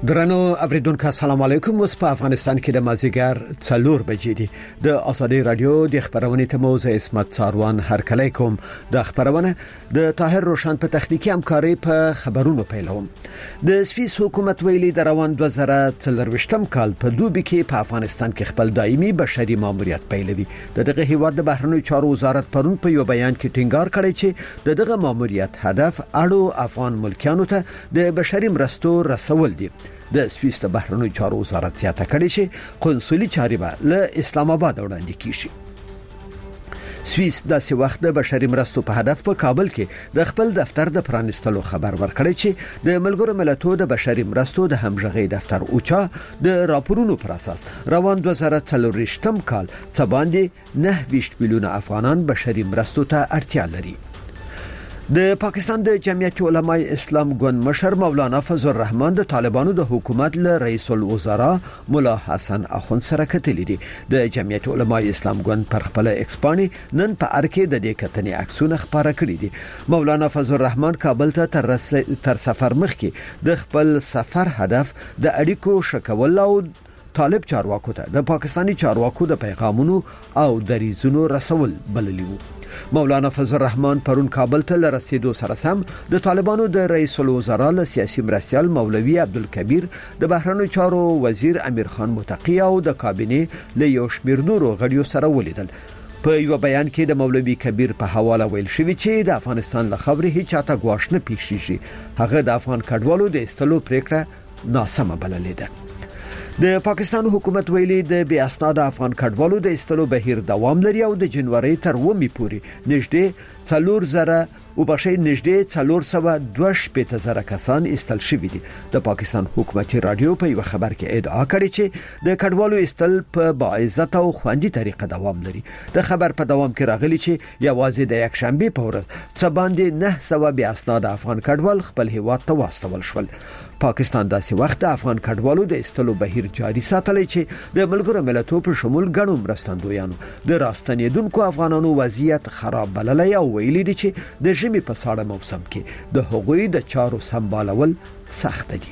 درنو اوریدونکو السلام علیکم. اوس په افغانستان کې د مازیګر 4 بجې دي. د ازادي رادیو د خبرونې ته موزه اسمت څاروان هرکلی کوم. د خبرونه د طاهر روشن په تخنیکی همکاري په خبرونو پیلوم. د سویس حکومت ویلي د روان 2023م کال په دوبي کې په افغانستان کې خپل دایمي بشري ماموریت پیلوي. دغه هیواد د بهرنیو چارو وزارت پرون په یو بیان کې ټینګار کړی چې دغه ماموریت هدف اړو افغان ملکیانو ته د بشري مرستو رسول دي. د سویس د بهرنیو چارو وزارت زیاته کړی چې قونسلي چارې به له اسلام آباد وړاندې کیږي. سویس د څه وخت د بشري مرستو په هدف په کابل کې د خپل دفتر د پرانستلو خبر ورکړی چې د ملګرو ملتونو د بشري مرستو د همغږي دفتر اوچا د راپورونو پر اساس روان 2023م کال څه باندې 9 میلیونه افغانان بشري مرستو ته اړتیا لري. د پاکستان د جمعیت علماء اسلام ګوند مشر مولانا فضل الرحمن د طالبانو د حکومت له رئیس الوزرا مولا حسن اخوند سره کتلې دي. د جمعیت علماء اسلام ګوند پر خپل ایکسپانی نن په ارکه د دې کتنې عکسونه خبره کړې دي. مولانا فضل الرحمن کابل ته تر سفر مخکې د خپل سفر هدف د اړیکو شکول او طالب چارواکو ته د پاکستانی چارواکو د پیغامونو او دریزونو رسول بللی وو. مولانا فضل الرحمن پرون کابل ته لرسیدو سره سم د طالبانو د رئیس الوزرا له سیاسي مرستیال مولوی عبدالکبیر د بهرنیو چارو وزیر امیر خان متقی او د کابینې له یو شمېر نورو غړیو سره ولیدل. په یو بیان کې د مولوی کبیر په حواله ویل شوی چې د افغانستان له خبرې هیڅ چاته ګواښ نه پیښ شي. هغه د افغان کډوالو د استلو پریکړه ناسمه بللې ده. د پاکستان حکومت ویلي د بیا اسناد افغان کډوالو د استلو بهیر دوام لري او د جنوري تر 9 پورې نږدې 4,402 کسان استل شوي دي. د پاکستان حکومتي رادیو په یو خبر کې ادعا کړې چې د کډوالو استل په باعزت او خوندي طریقه دوام لري. د خبر په دوام کې راغلي چې یوازې د یک شنبه په ورځ څه باندې 900 بیا اسناد افغان کډوال خپل هیواد ته واستول شول. پاکستان داسې وخت د افغان کډوالو د استلو بهیر جاري ساتلی چې د ملګرو ملتونو په شمول غنو مرستندویانو د راستنیدونکو افغانانو وضعیت خراب بللی او ویلي دي چې د ژمي په ساړه موسم کې د حقوقي د چارو سمبالول سخت دي.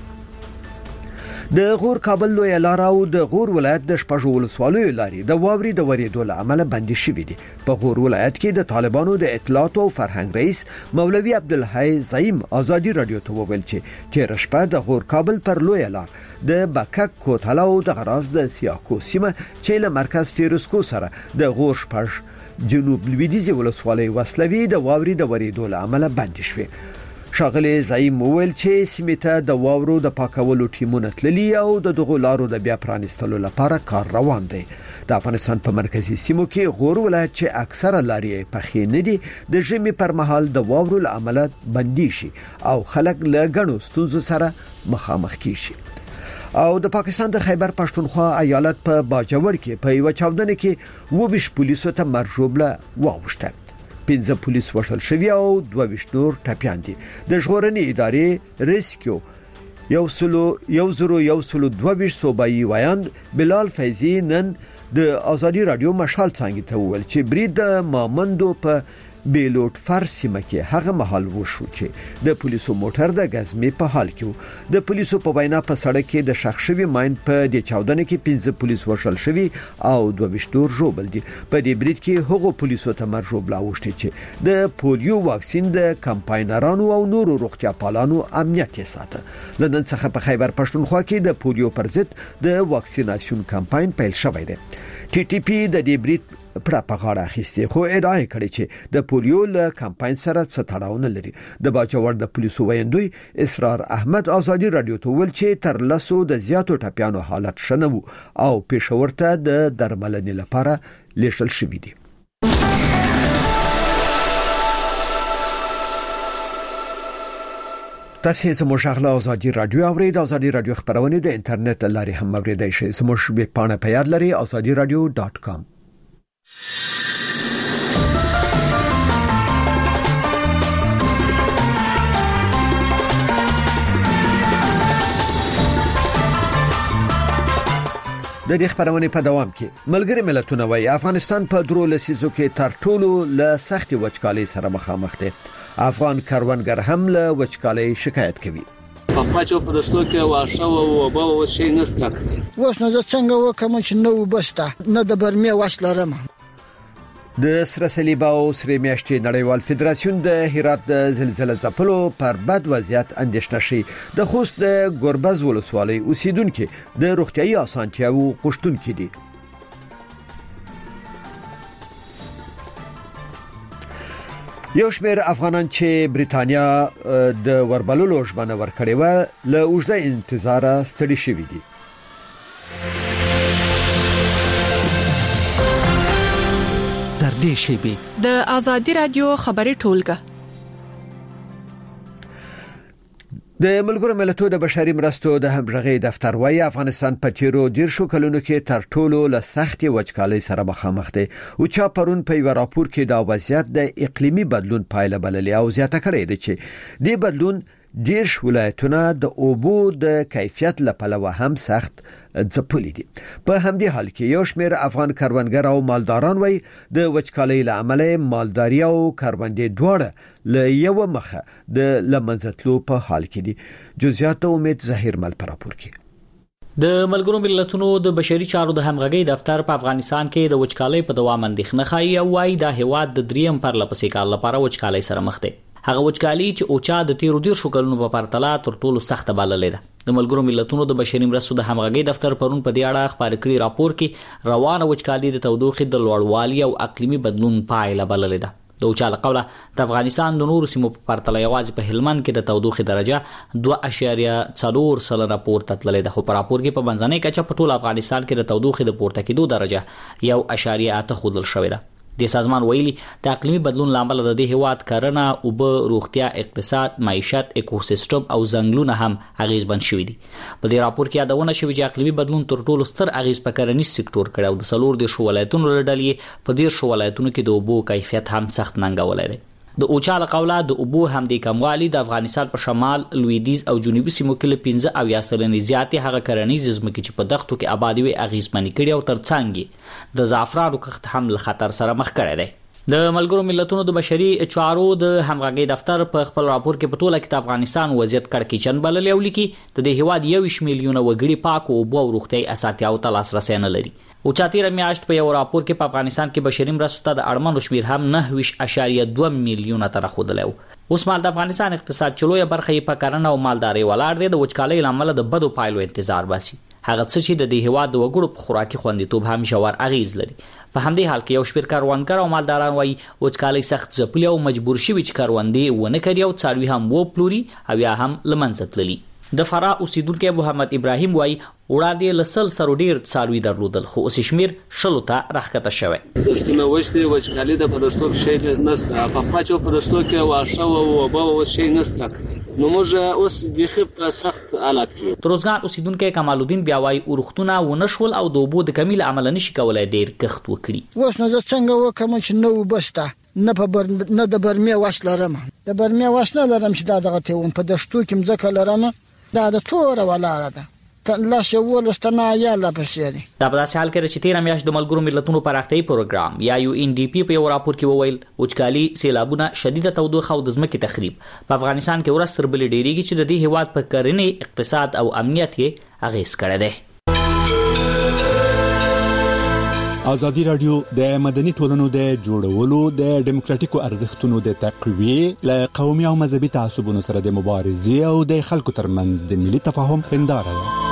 د غور کابل لوی لار او د غور ولایت د شپږ ولسوالیو لارې د واوري د ورېدو له امله بندي شوې دي. په غور ولایت کې د طالبانو د اطلاعات او فرهنګ رئیس مولوی عبدالحی زعیم ازادي رادیو ته وویل چې تیر شپه د غور کابل پر لوی لار د بکک کوتل او د غراز د سیاکو سیمه چې له مرکز فیروزکو سره د غور شپږ جنوب لویدیځ ولسوالۍ وسلوي د واوري د ورېدو له امله بندي شوې. شاغلی زعیم وویل چې سیمه ته د واورو د پاکولو ټیمونه تللي او د دغو لارو د بیا پرانستلو لپاره کار روان دی. د افغانستان په مرکزی سیمو کې غور ولایت چې اکثره لارې پخې نه دي د ژمي پر مهال د واورو له امله بندي شي او خلک له غنو ستونزو سره مخامخ کیږي. او د پاکستان د خیبر پښتونخوا ایالت په باجوړ کې په یو چاودنه کې 20 پولیسو ته مرجوبله واوښته. 15 پولیس وشل شوی او 22 نور ټپیان دي. د ژغورنې ادارې ریسکیو 122 صوبایي وایاند بلال فیضی نن د ازادي رادیو مشال څنګه ته وویل چې برید د مامندو په بیلوټ فارسیمه کې هغه محل وشو چې د پولیسو موټر د غزمې په حال کې د پولیسو په وینا په سړک کې د شخصي ماین په د چاودنه کې 15 پولیس وشل شوی او 22 نور ژوبل دي. په دې برید کې هغه پولیسو ته مرجوب لاوښتي چې د پولیو واکسین د کمپاینرانو او نورو روغتیا پالانو امنیت یې ساته. لندن څخه په خیبر پښتونخوا کې د پولیو پر ضد د واکسیناسیون کمپاین پیل شوی دی. ټي ټي پی د دې برید پر پغاړه اخیسته خو ادعا کړې چې د پولیو له کمپاین سره څه تړاو نه لري. د باجوړ د پولیسو ویندوی اسرار احمد ازادي رادیو ته ویل چې تر لسو د زیاتو ټپیانو حالت شنو او پېښور ته د درملنې لپاره لیږل شوی دی. تاسو زموږ غلا ازادي رادیو اورید. ازادي رادیو خبرونه د انټرنیټ لارې هم اوریدای شئ. زموږ ویب پاڼه په یاد لرئ azadiradio.com. د دې خبرونه په دوام کې ملګری ملتونه وايي افغانستان په درو لسیزو کې تر ټولو له سختي وچکالۍ سره مخامخ دی. افغان کاروانګر هم له وچکالۍ شکایت کوي. په پاچو پرشتو کې واښه او اوبه او شي نشته. اوس نو څنګه وکم چې نو بسته نه د برمه واش لرم. د سره صلیب او سره میاشتې نړیوال فدراسیون د هرات د زلزلې ځپلو پر بد وضعیت اندېښنه شي. د خوست د ګوربز ولسوالۍ اوسیدونکو د روغتيایي اسانتیاو غوښتونکو دي. یو شمېر افغانان چې بریتانیا د وربللو ژمنه ورکړې و له اوږده انتظار ستړي شوي دي. تر دې شیبې د آزادي رادیو خبري ټولګه د ملګرو ملتونو د بشري مرستو د همغږي دفتر وايي افغانستان په تیرو 10 کلونو کې تر ټولو له سختي وچکالۍ سره مخامخ دی او چا پرون په یو راپور کې دا وضعیت د اقلیمي بدلون پایله بللې او زیاته کړې ده چې د بدلون ډیر ولایتونه د اوبو د کیفیت لپاره هم سخت ځپلي دي. په همدې حال کې یو شمېر افغان کروندګر او مالداران وایي د وچکالۍ له امله مالداري او کروندې دواړه له یو مخه د لمنځتلو په حال کې دي. جزئیات امید ظاهر مل پر راپور کې د ملګرو ملتونو د بشري چارو د همغږي دفتر په افغانستان کې د وچکالۍ په دوام اندېښنه ښایي او وايي دا هیواد د دریم پرلپسې کال لپاره وچکالۍ سره مخ دی. هغه وچکالي چې اوچا د تیرو 10 کلونو په پرتله تر ټولو سخت بللې ده. د ملګرو ملتونو د بشري مرستو د همغږي دفتر پرون په دې اړه خبري کړی راپور کې روانه وچکالي د تودوخې د لوړوالي او اقلیمي بدلون پایله بللې ده. د اوچا لقوله د افغانستان د نورو سیمو په پرتله یوازې په هلمند کې د تودوخې درجه 2.4 سلنه پورته تللې ده. خو په راپور کې په منځنۍ کچه په ټول افغانستان کې د تودوخې د پورته کېدو درجه 1.8 ښودل شوې ده. د سازمان ویلي د اقلیمي بدلون لامل د دې هیواد کرنه او به روغتیا اقتصاد معیشت اکوسیستم او ځنګلونه هم اغیزمن شوي دي. په دې راپور کې یادونه شوې چې اقلیمي بدلون تر ټولو ستر اغیز په کرنیز سکتور کړی او د څلور د ولایتونو لړلې په دې ولایتونو کې د اوبو کیفیت هم سخت ننګولای دی. د اوچا لقوله د اوبو هم د کموالي د افغانستان په شمال لویدیز او جنوبي سیمو کې 15 زیاتې هغه کرنیز ځمکې چې په دښتو کې آبادی وي اغیزمنې کړي او ترڅنګ د زعفرانو کښت هم له خطر سره مخ کړی دی. د ملګرو ملتونو د بشري چارو د همغږي دفتر په خپل راپور کې په ټوله کې د افغانستان وضعیت کړکېچن بللې او لیکي د دې هیواد 1 میلیونه وګړي پاک او اوبو او روغتي اساسیاتو ته لاسرسي نه لري. او چاتیر میاشت په یو راپور کې په افغانستان کې بشري مرستو ته د اړمنو شمیر هم 9.2 میلیونه تر خوده. اوس مال د افغانستان اقتصاد چلوې برخه په کرنه او مالداري ولاړ دی. د وچکالۍ لامل د بدو پایلو انتظار باسي. هغه څه چې د دې هواد د وګړو په خوراکي خوندیتوب هم ژور اغیز لري. په همدې حال کې یو شمېر کاروانګر او مالداران وایي وچکالۍ سخت ځپلي او مجبور شوي چې کاروندې ونه کړي او څاروي هم وپلوري او یا هم لمنځه تللي. د فراه اوسیدونکو محمد ابراهیم وایي وړاندې لسل سر ډیر څاروي درلودل خو اوس شمیر شلو ته راخته شوی. دښتونه وشتي وچکالي د پرشتو شي نسته. په پاچو پرشتو کې واښه او اوبه او شي نسته. نو موږ اوس د خپ سخت حالات کې. تروزګان اوسیدونکو کمال الدین بیا وایي ورختونه ونشول او د اوبو د کمیل عمل نشي کولای ډیر کښت وکړي. اوس نو څنګه وکم چې نو بسته نه د برمه واش لرم. د برمه واش نه لرم چې دا دغه ته په دشتو کې مځکه لرم. دا د تور ولاړه ده لا شوول استنا یا لا پسیری. دا په داسې حال کې چې 13 میاشت د ملګرو ملتونو پراختیايي پروګرام یا UNDP په یو راپور کې وویل وچکالي سیلابونه شدیده تودوخه او د ځمکې تخریب په افغانستان کې ورستر بل ډیریږي چې د دې هیواد په کرنې اقتصاد او امنیت کې اغیز کړی دی. ازادي رادیو د مدني ټولنو د جوړولو د ډیموکراتیکو ارزښتونو د تقویه له قومي او مذهبي تعصبونو سره د مبارزې او د خلکو ترمنځ د ملي تفاهم هنداره ده.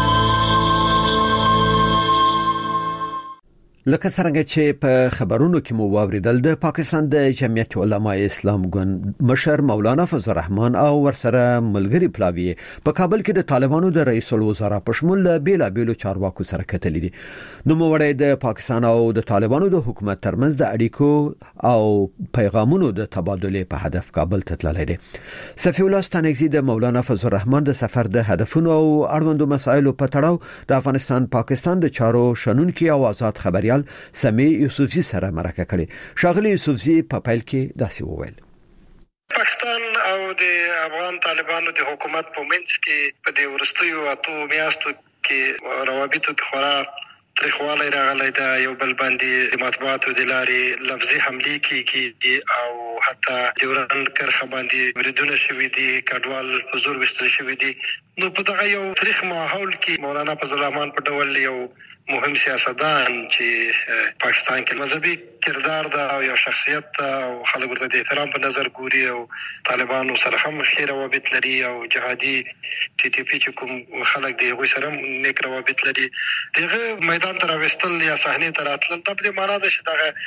لکه څنګه چې په خبرونو کې مو واوریدل د پاکستان د جمعیت علماء اسلام ګوند مشر مولانا فضل الرحمن او ورسره ملګری پلاوی په کابل کې د طالبانو د رئیس الوزرا په شمول بیلا بیلو چارواکو سره کتلې دي. نو موړی د پاکستان او د طالبانو د حکومت ترمنځ د اړیکو او پیغامونو د تبادله په هدف کابل ته تللی دی. صفی الله ستانکزی د مولانا فضل الرحمن د سفر د هدفونو او اړوندو مسایلو په تړاو د افغانستان پاکستان د چارو شنونکي او آزاد خبري سمي یوسفزي سره مرکه کړي. شاغلي یوسفزي په پیل کې داسې وویل: پاکستان او د افغان طالبانو د حکومت په منځ کې په دې ورستیو اتو میاشتو کې روابطو کې خورا تریخوالی راغلی دا یو بل باندې د مطبوعاتو د لارې لفظي حملې کیږي او حتی ډیورنډ کرښه باندې بریدونه شوي دي، کډوال په زور ویشتل شوي دي. نو په دغه یو تاریخ ماحول کې مولانا فضل الرحمن په ډول یو مهم سیاستدان چې پاکستان کې مذهبي کردار دا او یو شخصیت دا او خلک ورته د احترام په نظر ګوري او طالبانو سره هم ښې روابط لري او جهادي ټي ټي پی چې کوم خلک دی هغوی سره هم نیک روابط لري. دغه میدان ته راوستل یا صحنې ته راتلل دا په دې معنا ده چې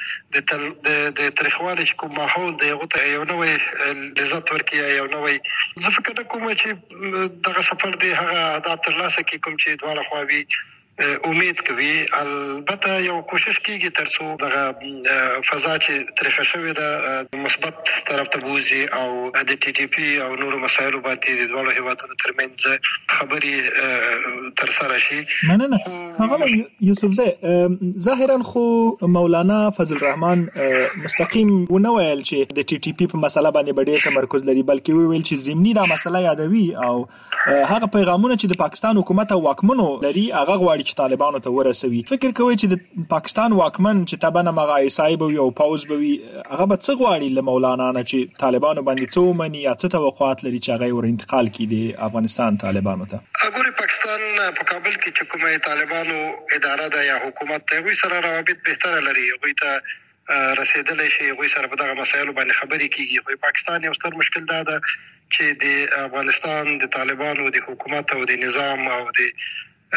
دغه د تاریخوالي چې کوم ماحول دی هغه ته یو نوی لذت ورکړي، یو نوی زه فکر نه کوم چې دغه سفر دی هغه اهداف ترلاسه کړي کوم چې دواړه خواوې امید کوي. البته یو کوشش کیږي ترڅو دغه فضا چې طرحه شوې ده مثبت طرف ته بوزي او د ټي ټي پی او نورو مسایلو باندې د دوه هیوادونو ترمنځ خبري تر سره شي. مننه. هغه یوسف ظاهرا خو مولانا فضل الرحمن مستقیم ونه ویل چې د ټي ټي پی په مسله باندې ډېر تمرکز لري، بلکې ویل چې ضمني دا مسله یادوي او هغه پیغامونه چې د پاکستان حکومت او واکمنو لري هغه غواړي چې طالبانو ته ورسوي. فکر کوي چې د پاکستان واکمن چې تبانه مغای صاحب او پاوز بوي هغه به څه غواړي له مولانا نه چې طالبانو باندې څو مني یا څه توقعات لري چې هغه ور انتقال کړي د افغانستان طالبانو ته. اګوره پاکستان په کابل کې چې کومه طالبانو اداره ده یا حکومت ته وي سره روابط بهتره لري، هغه ته رسیدلای شي، هغه سره په دغه مسایلو باندې خبرې کیږي. خو پاکستان یو ستر مشکل ده چې د افغانستان د طالبانو د حکومت او د نظام او د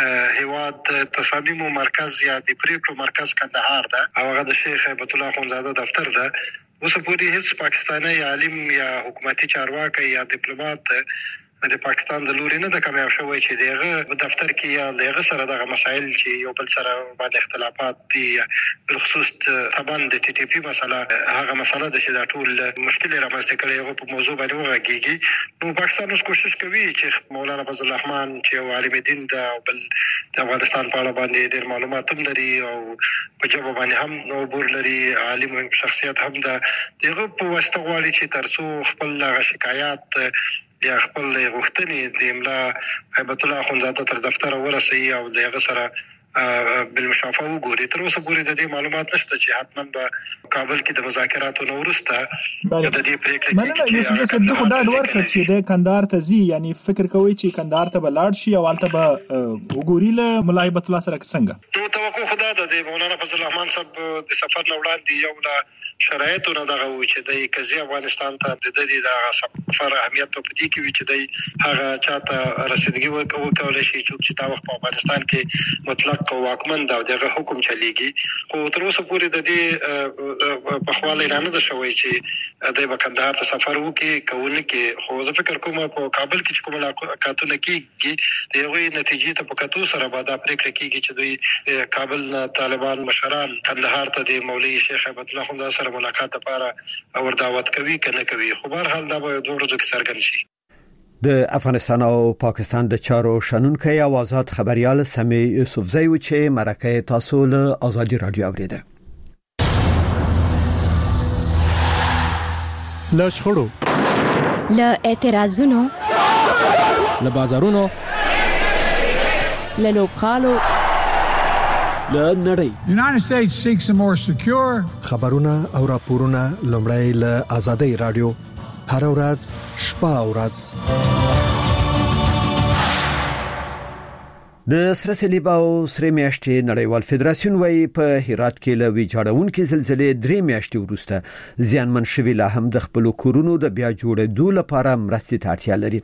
هیواد تصامیم مرکز یا د پریکړو مرکز کندهار ده او هغه د شیخ هیبت الله اخوندزاده دفتر ده. اوس پورې هیڅ پاکستاني عالم یا حکومتي چارواکي یا ډیپلوماټ د پاکستان د لوري نه د کامیاب شوی چې دغه په دفتر کې یا دغه سره دغه مسایل چې یو بل سره باندې اختلافات دي، بالخصوص طبعا د ټي ټي پی مسله هغه مسله ده چې دا ټول مشکل رامنځته کړي هغه په موضوع باندې وغږیږي. نو پاکستان اوس کوشش کوي چې مولانا فضل الرحمن چې یو عالم دین ده او بل د افغانستان په اړه باندې ډېر معلومات هم لري او په جواب باندې هم عبور لري، عالم شخصیت هم ده، دغه په واسطه غواړي چې ترڅو خپل شکایات یا خپل غوښتنې د املا هیبت الله اخوندزاده تر دفتر ورسوي او دغه سره بالمشافه وګوري. تر اوسه پورې د دې معلومات نشته چې حتما به کابل کې د مذاکراتو نو وروسته د دې پریکړې مننه. یوسف صاحب د خدای ډور کړ چې د کندهار ته ځي، یعنی فکر کوي چې کندهار ته بلاړ شي او البته به وګوري له مولا هیبت الله سره څنګه. نو توقع خدای د مولانا فضل الرحمن صاحب د سفر نه وړاندې یو لا شرایطونه دغه و چې د قضیه افغانستان ته د دې د سفر اهمیت په دې کې وی چې د هغه چاته رسیدګي وکول شي چې دا وخت په افغانستان کې مطلق واکمن دا دغه حکم چلیږي. خو تر اوسه پورې د دې په خواله اعلان نه شوی چې د کندهار ته سفر وکړي کوونه کې. خو زه فکر کوم په کابل کې چې کوم ملاقاتونه کیږي دغه نتیجې ته په کتو سره به دا پریکړه کیږي چې دوی کابل نه طالبان مشران کندهار ته د مولوی شیخ هیبت الله اخوندزاده سره ملاقات لپاره اور دعوت کوي کنه کوي. خو بهر حال دا به دوه ورځې کې څرګند شي. د افغانستان او پاکستان د چارو شنونکي او آزاد خبريال سمي یوسفزی و چې مرکه تاسو له آزادي رادیو اوریده. له شخړو، له اعتراضونو، له بازارونو، له لوبخالو، له نړۍ. The United States seeks a more secure خبرونه او راپورونه لومړی له آزادي رادیو هر ورځ شپه او ورځ. د سره صلیب او سره میاشتې نړیوال فدراسیون وايي په هرات کې له ویجاړونکو زلزلې 3 میاشتې وروسته زیانمن شوي لا هم د خپل کورونو د بیا جوړېدو لپاره مرستې ته اړتیا لري.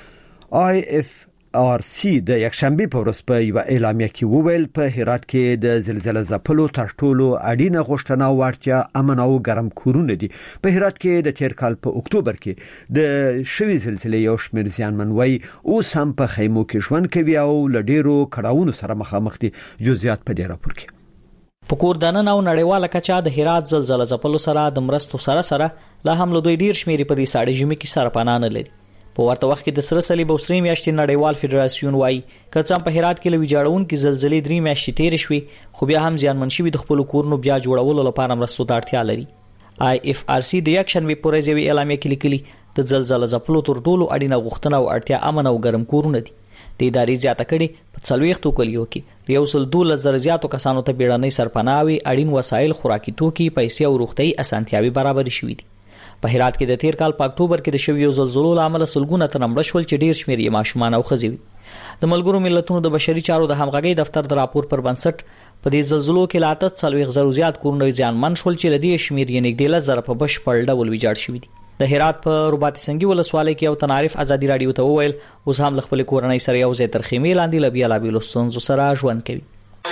IFRC د یکشنبه په ورځ په یو اعلامیه کې وویل په هرات کې د زلزلې ځپلو تر ټولو اړینه غوښتنه ورتیا امن او ګرم کورونه دي. په هرات کې د تیر کال په اکتوبر کې د شوي زلزلې یو شمېر زیانمن وای اوس هم په خیمو کې ژوند کوي او لډیرو کړهونو سره مخامخ دي. جزئیات په دې راپور کې. په کور دننه او نړیواله کچا د هرات زلزلې ځپلو سره د مرستو سره لا هم له دوی ډیر شمېر په دې ساړه ژمي کې سره پناه لري. په ورته وخت کې د سره صلیب او سره میاشتې نړیوال فدراسیون وايي کڅم په هرات کې لوي جوړونکو زلزلې 3 میاشتې تیر شوي خو بیا هم زیانمن شوي د خپل کورونو بیا جوړولو لپاره مرستو ته اړتیا لري. IFRC د یکشنبه په ورځ یو اعلامیه کې لیکلي د زلزلې ځپلو تر ټولو اړینه غوښتنه او اړتیا امن او ګرم کورونه دي. د ادارې زیاته کړي په 40 کلیو کې یو سل 12 زیاتو کسانو ته بیړنۍ سرپناوي اړین وسایل خوراکي توکي پیسې او روغتي اسانتیاوي برابر شوي دي. په هرات کې د تیر کال په اکتوبر کې د شویو زلزلو لامل سلګونه تن مړ شول چې ډیر شمېر یې ماشومان او ښځې وي. د ملګرو ملتونو د بشري چارو د همغږۍ دفتر د راپور پر بنسټ په دې زلزلو کې لا 40,000 زیات کورونه زیانمن شول چې لدی شمېر یې نږدې 10,000 په بشپړ ډول ویجاړ شوی دي. د هرات په رباط سنگي ولسوالۍ کې یو تنعرف ازادي رادیو ته وویل اوس هم خپل کورنۍ سره یو ځای تر خیمې لاندې لبیا لابي لستونزو سره ژوند کوي.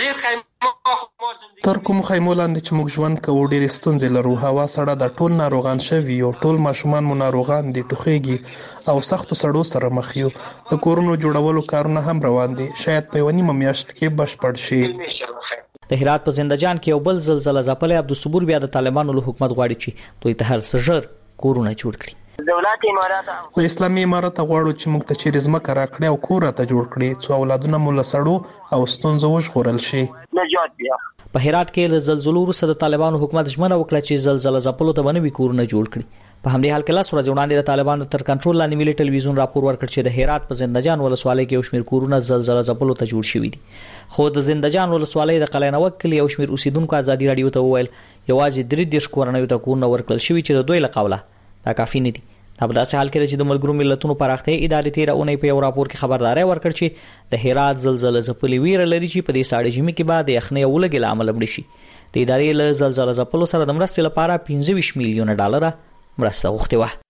تر کوم خیمو لاندې چې موږ ژوند کوو ډېرې ستونزې لرو. هوا سړه ده، ټول ناروغان شوي یو، ټول ماشومان مو ناروغان دي، ټوخیږي او سختو سړو سره مخ یو. د کورونو جوړولو کارونه هم روان دي، شاید په 1.5 میاشت کې بشپړ شي. د هرات په زندجان کې یو بل زلزلہ ځپلی عبدالصبور بیا د طالبانو له حکومت غواړي چې دوی ته هر څه ژر کورونه جوړ کړي. دولت امارات له اسلامي امارات غواړو چې موږ ته چیرې ځمکه راکړي او کور ته جوړ کړي څو اولادونه مو له سړو او ستونزو وژغورل شي. په هرات کې له زلزلو وروسته د طالبانو حکومت ژمنه وکړه چې زلزلہ ځپلو ته بنوي کورونه جوړ کړي. په همدې حال کې لاس ورځ وړاندې د طالبانو تر کنټرول لاندې ملي ټلویزیون راپور ورکړ چې د هرات په زندجان ولسوالۍ کې یو شمېر کورونه زلزلہ ځپلو ته جوړ شوي دي. خو د زندجان ولسوالۍ د قلعه نوک کلي یو شمېر اوسیدونکو ازادي رادیو ته وویل یوازې 33 کورنیو ته کورونه ورکړل شوي چې د دوی له قوله دا کافي نه دي. دا په داسې حال کې چې د ملګرو ملتونو پراختیا ادارې تیر اونۍ په یو راپور کې خبرداري ورکړ چې د هرات زلزلہ ځپلې ویره لري چې په دې ساړه ژمي کې بعد یخنۍ او لګي لامل مړ شي. د ادارې له زلزلہ ځپلو سره د مرستې لپاره 25 میلیون ډالر مرسته غوښتې وه.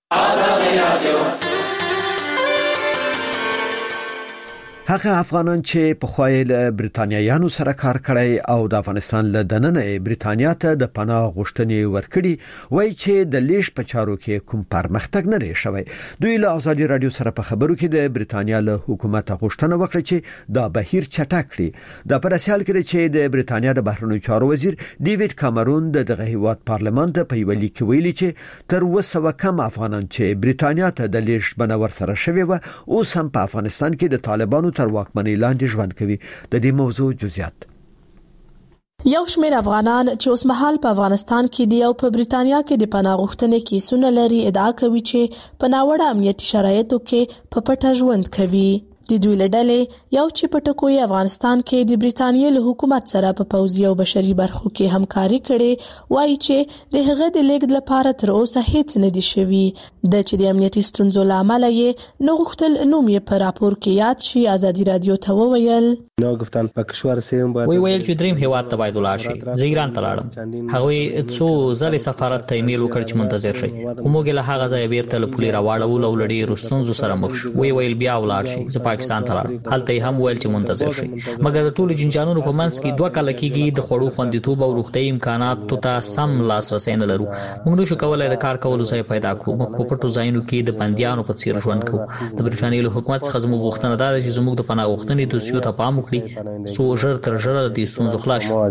هغه افغانان چې په خوایل برتانیایانو سره کار کړی او د افغانستان له دننه برتانیا ته د پناه غوښتنې ورکړي وایي چې د لیش په چارو کې کوم پرمختګ نه لري شوی. دوی له ازادي رادیو سره په خبرو کې د برتانیا له حکومت غوښتنه وکړه چې دا بهیر چټک کړي. د پرسیال کې چې د برتانیا د بهرنیو چارو وزیر ډیوډ کامرون دغه هیواد پارلمان ته په ویلي کې ویلي چې تر 200 کم افغانان چې برتانیا ته د لیش بنور سره شوی و اوس هم په افغانستان کې د طالبانو تر واکمنۍ لاندې ژوند کوي. د دې موضوع جزئیات یو شمېر افغانان چې اوس مهال په افغانستان کې دي او په برتانیا کې د پناه غوښتنې کیسونه لري ادعا کوي چې په ناوړه امنیتي شرایطو کې په پټه ژوند کوي. د دوی له ډلې یو چې په ټکوي افغانستان کې د برتانیې له حکومت سره په پوځي او بشري برخو کې همکاري کړي وایي چې د هغه د لیږد لپاره تر اوسه هیڅ نه دي شوي. د چې د امنیتي ستونزو له امله یې نه غوښتل نوم یې په راپور کې یاد شي. ازادي رادیو ته وویل وی ویل چې دریم هیواد ته باید ولاړ شي. زه ایران ته لاړم. هغوی څو ځلې سفارت ته ایمیل وکړ چې منتظر شي خو موږ له هغه ځایه بیرته له پولې راوړو او له ډېرو ستونزو سره مخ شو. وی ویل بیا ولاړ شي. زه پاکستان ته لاړم. هلته هم ویل چې منتظر شي مګر د ټولو جنجانونو په منځ کې 2 کال کېږي د خوړو خوندیتوب او روغتیايي امکاناتو ته سم لاسرسی نه لرو. موږ نشو کولای د کار کولو ځای پیدا کړو. موږ په پټو ځایونو کې د بندیانو په څیر ژوند کوو. د برتانیې له حکومت څخه زموږ غوښتنه ده چې زموږ د پناه غوښتنې دوسیو ته پام وکړي څو ژر تر ژره د ستونزو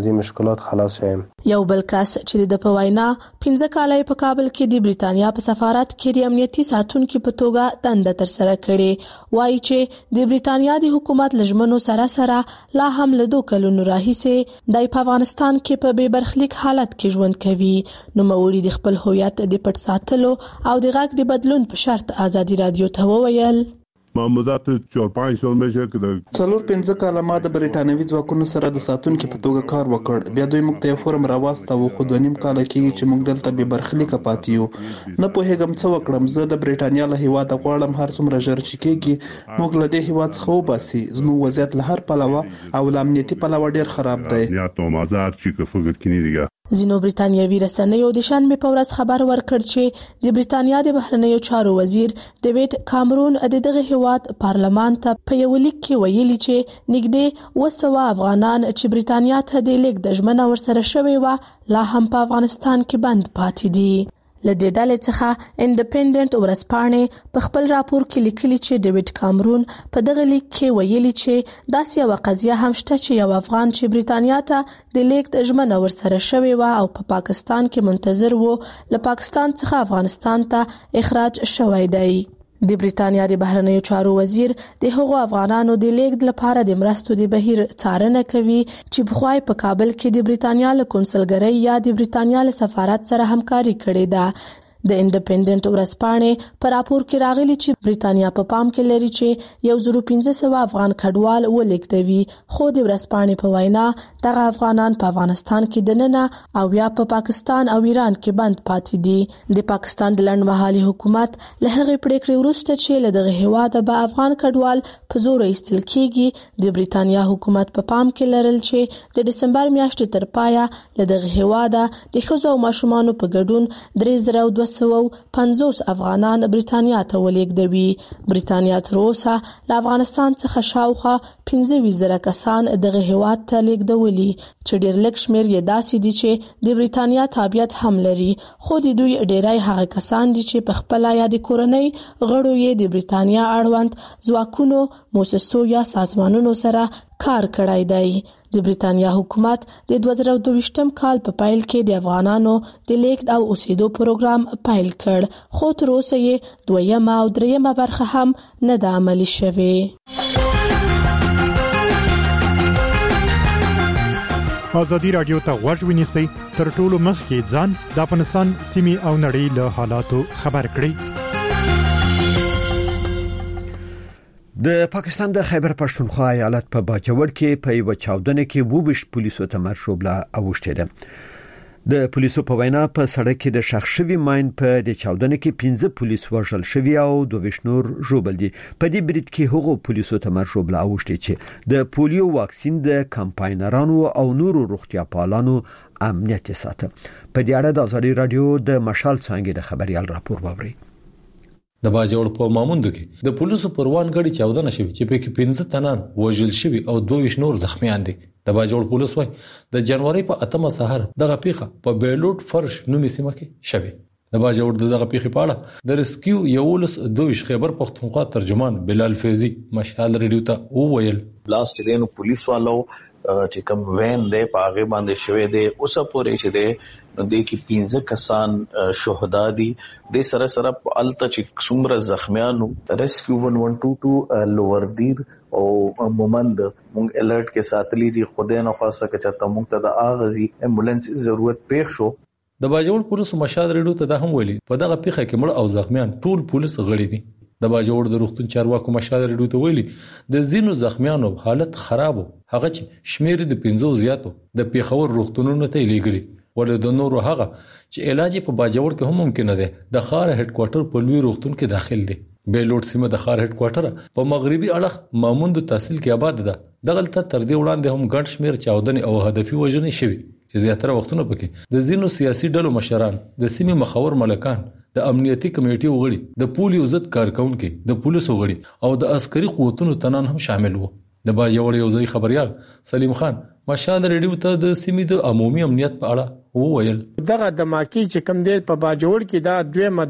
خلاص شي. یو بل کس چې د په وینا 15 کال په کابل کې د برتانیا په سفارت کې د امنیتي ساتونکو په توګه دنده تر سره کړې وایي چې د برتانیا د حکومت لجمنو سره لا هم له 2 کلونو راهیسې د افغانستان کې په بې برخلیک حالت کې ژوند کوي. نو موري د خپل هویت د پټ ساتلو او د غږ د بدلون په شرط ازادي رادیو ته وویل معمولات 4-5 سال میشه که څلور 15 کاله ما د بریټانوي ځواکونو سره د ساتونکو په توګه کار وکړ. بیا دوی موږ ته فورم راوستاو خو 2.5 کال کېږي چې موږ دلته به برخلیک پاتې یو. نه پوهېږم څه وکړم. زه د بریټانیا له هیواد غواړم هر څومره ژر چې کېږي موږ له دې هیواد څخه وباسي. زموږ وضعیت له هر پلوه او امنیتي پلوه ډیر خراب دی. یا تو مازار چې فکر کینی دیګه ځینو برتانیوي رسنیو د شنبه په ورځ خبر ورکړ چې د برتانیا د بهرنیو چارو وزیر ډیوډ کامرون د دغه هیواد پارلمان ته په یو لیک کې ویلي چې نږدې 200 افغانان چې برتانیا ته د لیک د ژمنه ورسره شوی و لا هم په افغانستان کې بند پاتې دي. لدې ډلې څخه انډیپندنت ورځپاڼې په خپل راپور کې لیکلي چې ډیوډ کامرون په دغه لیک کې ویلي چې داسې یو قضیه هم شته چې یو افغان چې برتانیا ته د لیک د ژمنه ورسره شوی و او په پاکستان کې منتظر و له پاکستان څخه افغانستان ته اخراج شوی دی. د برتانیا د بهرنیو چارو وزیر د هغو افغانانو د لیږد لپاره د مرستو د بهیر څارنه کوي چې بخوای په کابل کې د برتانیا له کنسولګرۍ یا د برتانیا له سفارت سره همکاري کړې ده. د انډیپندنت ورځپاڼې پر راپور کې راغلي چې بریټانیا په پام کې لري چې 1500 افغان کډوال ولیکدوي، خو د ورځپاڼې په وینا دغه افغانان په افغانستان کې دننه او یا په پاکستان او ایران کې بند پاتې دي. د پاکستان د لنډمهالي حکومت له هغې پریکړې وروسته چې له دغه هیواده به افغان کډوال په زور ایستل کیږي، د بریټانیا حکومت په پام کې لرل چې د دسمبر میاشتې تر پایه له دغه هیواده د ښځو او ماشومانو په ګډون 3250 افغانان بریټانیا ته ولیږدوي. بریټانیا تر اوسه له افغانستان څخه شاوخوا 15,000 کسان دغه هیواد ته لیږدولي چې ډېر لږ شمېر یې داسې دي چې د بریټانیا تابعیت هم لري، خو د دوی ډېری هغه کسان دي چې په خپله یا د کورنۍ غړو یې د بریټانیا اړوند ځواکونو، موسسو یا سازمانونو سره کار کړی دی. د بریټانیا حکومت د 2022م کال په پیل کې د افغانانو د لیږد او اوسېدو پروګرام پیل کړ، خو تر اوسه یې 2م او 3مه برخه هم نه ده عملي شوې. ازادي رادیو ته غوږ ونیسئ، تر ټولو مخکې ځان د افغانستان سیمې او نړۍ له حالاتو خبر کړئ. د پاکستان د خیبر پښتونخوا ایالت په باجوړ کې په یو چاودنه کې 22 پولیسو ته مرشوب لا اوښته ده. د پولیسو په وینا په سړک کې د شخص شوی ماین په د چاودنه کې 15 پولیس وژل شوی او 22 نور ژوبل دي. په دې برید کې هغو پولیسو ته مرشوب لا اوښته چې د پولیو واکسین د کمپاینرانو او نورو روغتیا پالانو امنیت ساته. په دې اړه د ازادي رادیو د مشال څنګه د خبريال راپور ووري. د باجوړ په ماموندو کې د پولیسو پروان غړي چاودنه شوی چې په کې 15 تنان وژل شوی او 22 نور زخمیان دي. د باجوړ پولیس وايي د جنوري په 8مه سحر دغه پیخه په بیلوټ فرش نومي سیمه کې شوی. د باجوړ دغه پیخه پاړه د ریسکیو یولس 22 خیبر پښتونخوا ترجمان بلال فیضی مشال ریډیو ته وویل بلاست دینو پولیس والو چې کوم وین دی په هغه باندې شوی دی اوسه پورې چې دی د کی 15 کسان شهدا دي. د سره سره الته چې څومره زخمیانو ریسکیو 1122 لوور دیر او مومند مونږ الرټ کې ساتلی دي. خدای نه خواسته چې موږ ته د اغازي امبولانس ضرورت پېښ شو. د باجوړ پولیس مشال ریډیو ته دا هم ویلي په دغه پیخه کې مړ او زخمیان ټول پولیس غړي دي. د باجوړ د روغتون چارواکو مشال ریډیو ته ویلي د زینو زخمیانو حالت خراب هغه چې شمیر د 15 زیاتو د پیښور روغتونونو ته لیږلي ولې د نورو هغه چې علاج په باجوړ کې هم ممکن ده. د خار هډ کوارټر په لوی روغتون کې داخل دي. بیلوټ سیمه د خار هډ کوارټر په مغربي اړخ ماموند تحصیل کې آباد ده. دغلته تر دې وړاندې هم ګڼ شمیر چاودنې او هدفي وژنې شوي چې زیاتره وختونه پکې د زینو سیاسي ډلو مشران، د سیمې مخور ملکان، د امنیتي کمیټې وغړي، د پولیو ضد کارکونکو، د پولیسو وغړي او د عسکري قوتونو تنان هم شامل وو. د باجوړ یو ځای خبريال سلیم خان مشال ریډیو ته د سیمې د عمومي امنیت په اړه وویل دغه دماکي چې کم دی په باجوړ کې دا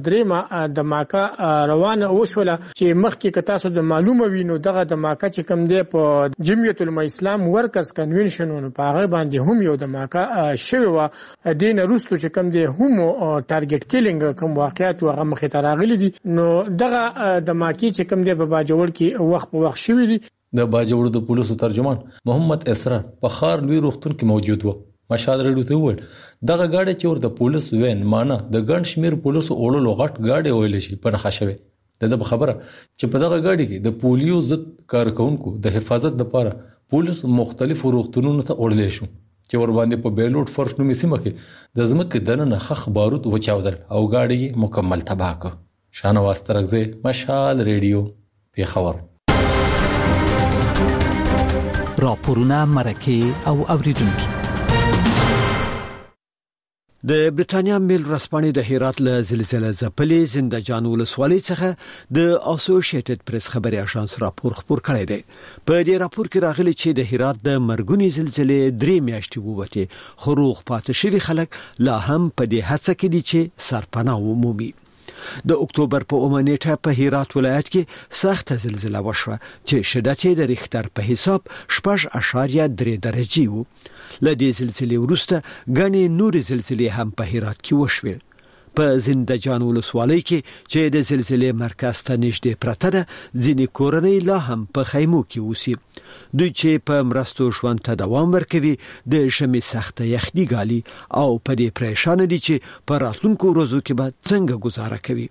2 دماکا روانه وشوله چې مخکې ک تاسو د معلومه وینو دغه دماکا چې کم دی په جمعیت الاسلام ورکرز کنونشنونو په هغه باندې هم یو دماکا شوی و. دین روستو چې کم دی هم ټارګټ کیلینګ کوم واقعیت هغه مخې ته راغلي دي. نو دغه دماکي چې کم دی په باجوړ کې وخت په وخت شوی دي. د باجوړ د پولیسو ترجمان محمد اسرار په خار لوی روغتون کې موجود و. مشال ریډیو ته وویل دغه گاډي چې ور د پولیس وین معنی د ګڼ شمیر پولیسو اولو غټ گاډي ویل شي په نخښه شوی. د خبره چې په دغه گاډي کې د پولیو ضد کارکونکو د حفاظت لپاره پولیس مختلفو روغتونونو ته وړل شو چې ور باندې په بیلوټ فرش نومي سیمه کې د زمکه دننه خخ بارود وچاودل او گاډي مکمل تباہ کړ. شانواز ترغزه مشال ریډیو پیښور. راپورونه مرکه او اوریدونکو. د بریټانیا میل رسپانې د هرات له زلزلې ځپلې زندهجان ولسوالۍ څخه د اسوسییټډ پریس خبري اژانس راپور خبر کړی دی. په دې راپور کې راغلي چې د هرات د مرګونی زلزلې 3 میاشتې ووته خو روغ پاتې شوی خلک لا هم په دې هڅه کې دي چې سرپناه ومومي. د اکتوبر په اومنیټه په هرات ولایت کې سخت زلزلہ وشوه چې شدت یې د ریختر په حساب 6.3 درجه وو. له دې زلزلې وروسته غني نور زلزلې هم په هرات کې وشوه. په زندجان ولسوالۍ کې چې د زلزلې مرکز ته نږدې پرته ده ځینې کورنۍ لا هم په خیمو کې اوسي. دوی چې په مرستو ژوند ته دوام ورکوي د ژمي سخته یخني ګالي او په دې پریشان دي چې په راتلونکو ورځو کې به څنګه گزاره کوي.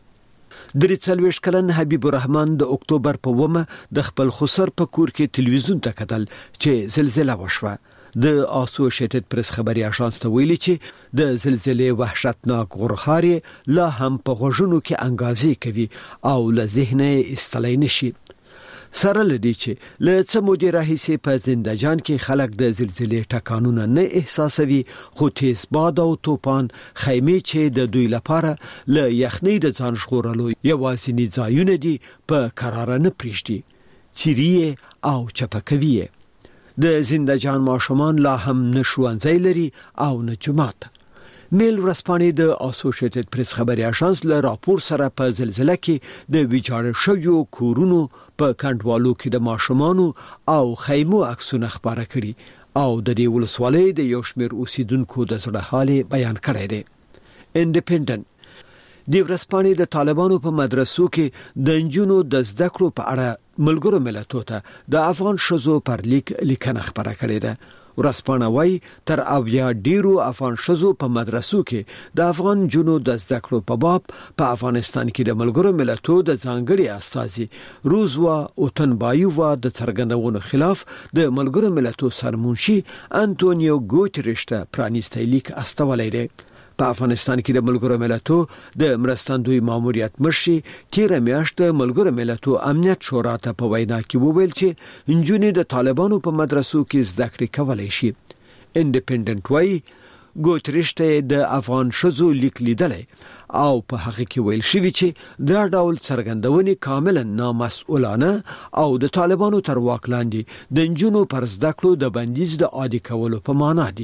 43 کلن حبیب الرحمن د اکتوبر په 1 د خپل خسر په کور کې تلویزیون ته کتل چې زلزلہ وشوه. د اسوسییټډ پریس خبري اژانس ته ویلي چې د زلزلې وحشتناک غورخاري لا هم په غوږونو کې انګازې کوي او له ذهنه استلای نشي. سره لدی چې له څه مودې راهیسې په زندجان کې خلک د زلزلې ټکانونه نه احساسوي، خو تیز باد او طوفان خیمه چې د دوی لپاره له یخنۍ د ځان ژغورلو یوازینی ځایونه دي په قرار نه پریږدي، چیرې او چپکوي. د زندجان ماشومان لا هم نه ښوونځی لري او نه جومات. میل ورځپاڼې د اسوسییټډ پریس خبري اژانس له راپور سره په زلزلہ کې د ویجاړ شویو کورونو په کندوالو کې د ماشومانو او خیمو عکسونه خبره کړي او د دې ولسوالۍ د یو شمېر اوسیدونکو د زړه حال بیان کړی دی. انډیپندنت د ورځپاڼې د طالبانو په مدرسو کې د نجونو د زده کړو په اړه ملګرو ملتونو ته د افغان ښځو پر لیکنه خبره کړې ده. ورځپاڼه وايي تر اویا ډیرو افغان ښځو په مدرسو کې د افغان جنو د زده کړو په باب په افغانستان کې د ملګرو ملتونو د ځانګړي استازي روزوا اوتنبایووا د څرګندونو خلاف د ملګرو ملتونو سرمنشي انټونیو ګوتریش ته پرانیستی لیک استولای دی. په افغانستان کې د ملګرو ملتونو د مرستندوی ماموریت مشر تیر میاشت ملګرو ملتونو امنیت شورا ته په وینا کې وویل چې نجونې د طالبانو په مدرسو کې زده کړې کولای شي. انډیپندنت وايي ګوتریش ته د افغان ښځو لیک لیدلې او په هغه کې ویل شوی چې دا ډول څرګندونې کاملا نامسؤلانه او د طالبانو تر واک لاندې د نجونو پر زده کړو د بندیز د عادي کولو په معنا دي.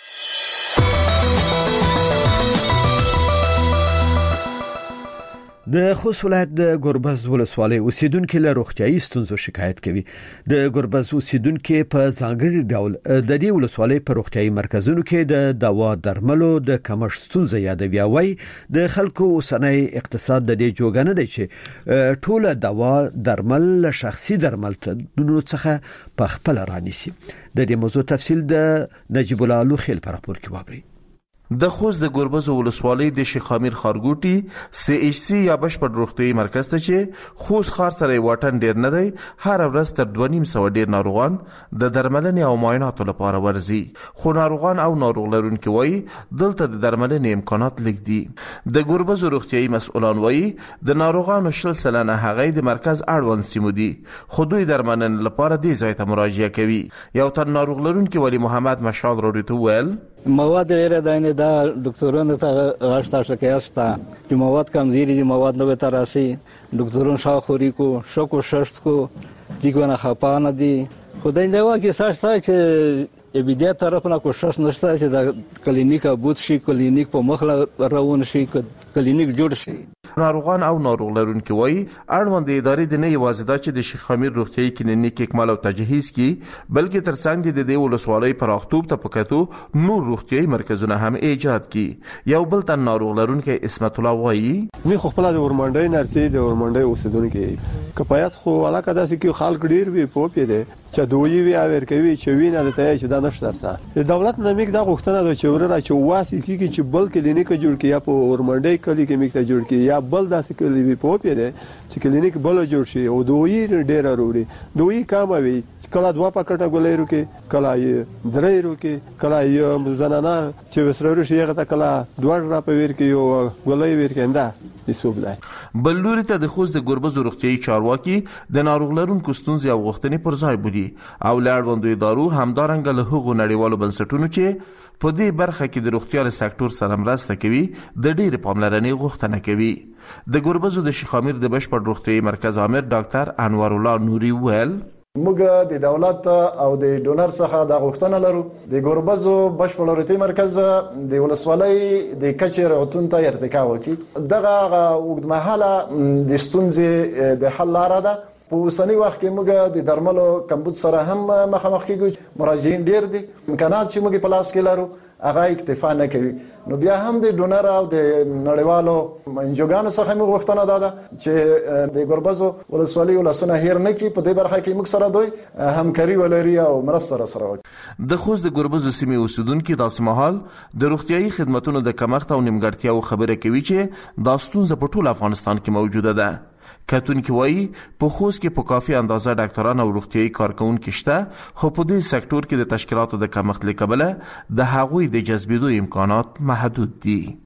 د خوست ولایت د ګربز ولسوالۍ اوسیدونکو له روغتيایي ستونزو شکایت کوي. د ګربز اوسیدونکو په ځانګړي ډول د دې ولسوالۍ په روغتيایي مرکزونو کې د دوا درملو د کمښت ستونزه یادوي. وايي د خلکو اوسنۍ اقتصاد د دې جوګنه دی چې ټول دوا درمل له شخصي درملتونو څخه په خپل رانیسي. د دې موضوع تفصیل د نجیب الله لوخیل په راپور کې وابري. د خوست د ګربز ولسوالۍ د شیخ امیر خارګوټي سی ایچ سی یا بشپړ روغتيایي مرکز ته چې خوست ښار سره واټن ډیر نه دی، هر ورځ تر 2.5 ډیر ناروغان د درملنې او معایناتو لپاره ورځي، خو ناروغان او ناروغ لرونکي وایي دلته د درملنې امکانات لږ دي. د ګربز روغتيایي مسؤلان وایي د ناروغانو 40% هغه د مرکز اړوند سیمو دي، خو دوی درملنې لپاره دې ځای ته مراجعه کوي. یو تن ناروغ لرونکي ولی محمد مشال راډیو ته ویل مواد لري دا ډاکټرانو ته غاښ شکایت شته چې مواد کمزوري دي، مواد نو به تراسي ډاکټرون شاخوري کو شکو ششت کو دیګونه خپانه دي. خدای دې واکه ساش چې بیا طرف نه کوشش نشته چې د کلینیک ابوت شي، کلینیک په مخله روان شي، کلینیک جوړ شي. ناروغان او ناروغ لرونکي وایي اړوند ادارې د نه یوازې د شیخ امیر روغتيایي کلینیک اکمال او تجهیز کی بلکې ترڅنګ د دې ولسوالۍ پراختوب ته پکاتو نور روغتيایي مرکزونه هم ایجاد کی. یو بل تن ناروغ لرونکي اسمت الله وایي وی خو خپل د ورمنډي نرسي د ورمنډي اوسیدونکو کفایت خو علاقه داسې کې خلک ډیر وی پوپې دي چې دوی وی اور کوي چې وینه د ته چې دا نشته سره د دولت نمیک دا غوښتنه ده چې ورته چې واسي کیږي چې بل کلینیک جوړ کړي یا په ورمنډي کلی کې میکته جوړ کړي یا بل داسې کلی وی پوپې دي چې کلینیک بل جوړ شي او دوی ډیر وروړي دوی کاموي کله دوا پکټه ګولېرو کې کله یې درېرو کې کله یې زنانه چې وسرورو شي هغه کله دوړ را پویر کې یو ګولې ور کېنده بلوري ته د خوست د ګربز روغتيایي چارواکي د ناروغ لرونکو ستونزې او غوښتنې پر ځای بودي او لاړوندو ادارو همدارنګه له هغو نړیوالو بنسټونو چې په دې برخه کې د روغتیا سکتور سره مرسته کوي د ډېر پاملرنې غوښتنه کوي. د ګربز د شیخ امیر د بشپړ روغتيایي مرکز امیر ډاکټر انور الله نوري ویل موږ د دولت او د ډونر څخه د غوښتنه لرو د ګوربزو بشپړ روغتيایي مرکز د ولسوالۍ د کچې روغتون ته ارتقا وکړي. دغه اوږدمهاله د ستونزې د حل لاره ده. په اوسنی وخت کې موږ د درملو کمبود سره هم مخامخ کیږو، مراجعین ډیر دي، امکانات چې موږ په لاس کې لرو هغه اکتفا نه کوي. نو بیا هم د ډونر او د نړیوالو انجوګانو څخه موږ غوښتنه ده چې د ګوربز ولسوالۍ ولسونه هیر نه کی په دې برخه کې موږ سره دوی همکاري ولري او مرسته سره وکړي. د خوست د ګوربز سیمې اوسیدونکو داسې مهال د روغتيایي خدماتو د کمښت او نیمګړتیاو خبره کوي چې دا ستونزه په ټول افغانستان کې موجوده ده. کتونکي وایي په خوست کې په کافي اندازه ډاکټران او روغتيایي کارکونکو شته، خو په دې سکتور کې د تشکیلاتو د کمښت له کبله د هغوی د جذبېدو امکانات محدود دي.